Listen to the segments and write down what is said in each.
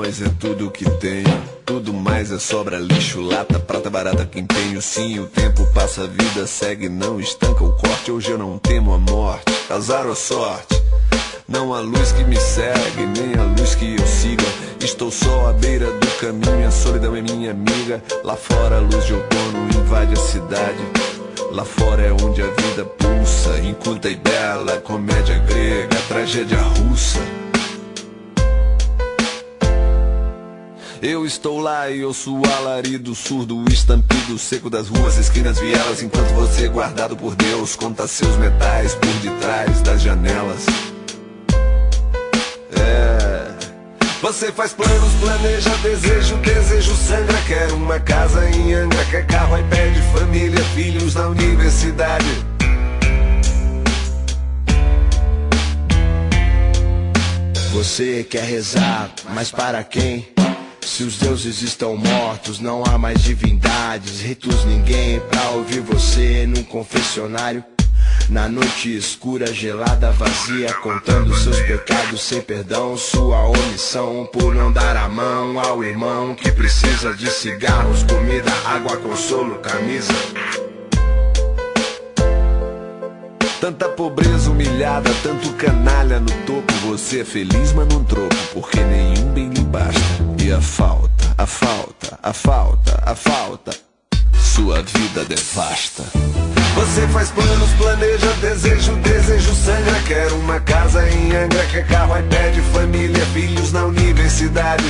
nós é tudo que tenho. Tudo mais é sobra, lixo, lata, prata barata que empenho. Sim, o tempo passa, a vida segue, não estanca o corte. Hoje eu não temo a morte, azar ou sorte. Não há luz que me segue, nem a luz que eu siga. Estou só à beira do caminho, a solidão é minha amiga. Lá fora a luz de outono invade a cidade. Lá fora é onde a vida pulsa, inculta e bela, comédia grega, tragédia russa. Eu estou lá e ouço o alarido surdo, o estampido seco das ruas, esquinas, vielas. Enquanto você, guardado por Deus, conta seus metais por detrás das janelas. Você faz planos, planeja, desejo sangra. Quer uma casa em Angra, quer carro, iPad, família, filhos na universidade. Você quer rezar, mas para quem? Se os deuses estão mortos, não há mais divindades, ritos, ninguém pra ouvir você num confessionário. Na noite escura, gelada, vazia, contando seus pecados sem perdão, sua omissão por não dar a mão ao irmão que precisa de cigarros, comida, água, consolo, camisa. Tanta pobreza humilhada, tanto canalha no topo. Você é feliz, mas num troco, porque nenhum bem lhe basta. E a falta, a falta, a falta, a falta, sua vida devasta. Você faz planos, planeja, desejo sangra. Quer uma casa em Angra, quer carro, iPad, família, filhos na universidade.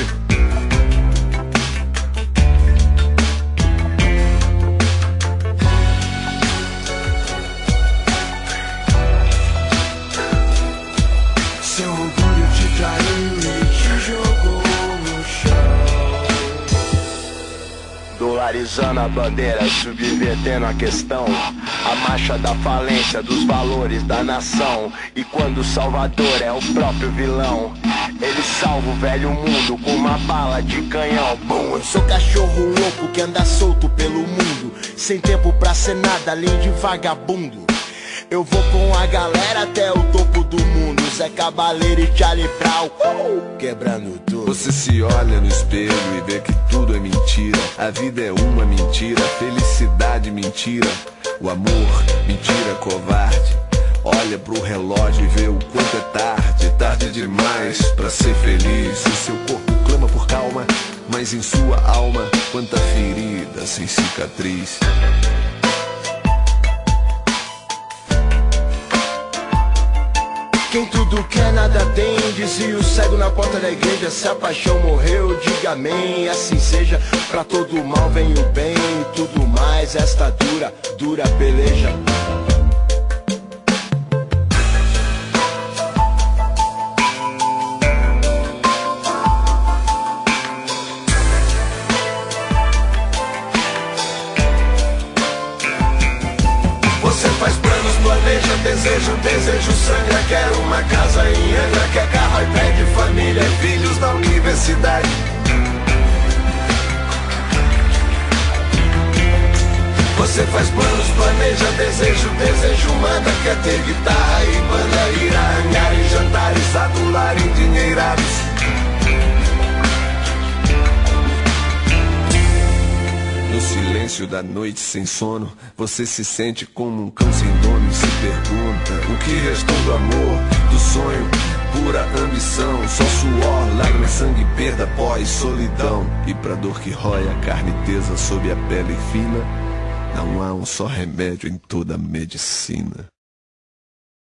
Seu orgulho te traiu e te jogou no chão. Dolarizando a bandeira, subvertendo a questão. A marcha da falência dos valores da nação. E quando o salvador é o próprio vilão, ele salva o velho mundo com uma bala de canhão. Bom, eu sou cachorro louco que anda solto pelo mundo, sem tempo pra ser nada além de vagabundo. Eu vou com a galera até o topo do mundo, Zé Cabaleiro e Charlie Brown, quebrando tudo. Você se olha no espelho e vê que tudo é mentira. A vida é uma mentira, a felicidade mentira. O amor, mentira, covarde. Olha pro relógio e vê o quanto é tarde. Tarde demais pra ser feliz. O seu corpo clama por calma, mas em sua alma quanta ferida sem cicatriz. Quem tudo quer, nada tem, dizia o cego na porta da igreja. Se a paixão morreu, diga amém, assim seja. Pra todo mal vem o bem e tudo mais. Esta dura peleja. Você faz planos, planeja, desejo sangra. Quer uma casa em Angra, quer carro, iPad, família, filhos na universidade. Você faz planos, planeja, desejo manda. Quer ter guitarra e banda, ir a hangar e jantares, adular endinheirados. No silêncio da noite sem sono, você se sente como um cão sem dono e se pergunta: o que restou do amor, do sonho, pura ambição? Só suor, lágrimas, sangue, perda, pó e solidão. E pra dor que rói a carne tesa sob a pele fina, não há um só remédio em toda a medicina.